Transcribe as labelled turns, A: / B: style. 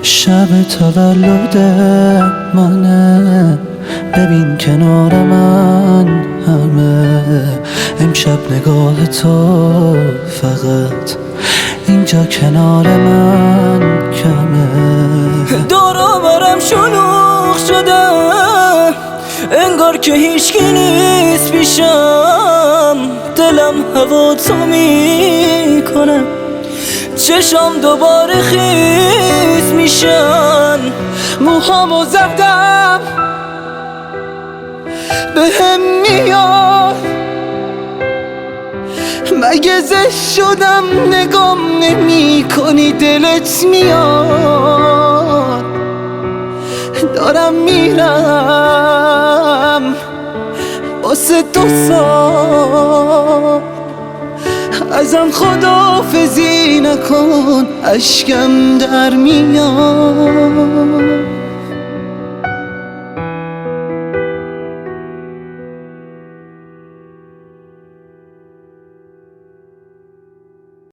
A: شب تولد منه، ببین کنار من همه. امشب نگاه تو فقط اینجا کنار من کمه. دور و برم شلوغ شده، انگار که هیچکی نیست پیشم. دلم هوا تو میکنه، چشام دوباره خیس میشن. موهامو زدم به هم میاد، مگه زشت شدم نگام نمی کنی؟ دلت میاد دارم میرم واسه 2 سال. ازم خداحافظی نکن، اشکم در میاد.